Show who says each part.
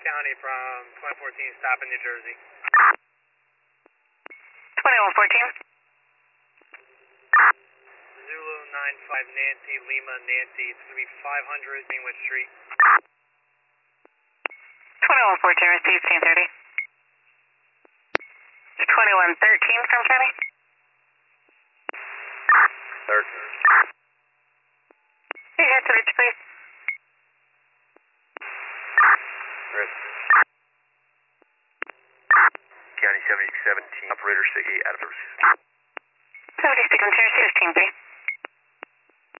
Speaker 1: County from 2014 stop in New Jersey.
Speaker 2: 2114.
Speaker 1: Zulu 95 Nancy Lima Nancy 3500 Greenwood Street.
Speaker 2: 2114, receive 1030. 2113 from County.
Speaker 1: 13.
Speaker 2: You head to reach, please.
Speaker 1: County 7017, operator Sig 8 out of service.
Speaker 2: 76 on 15, 3.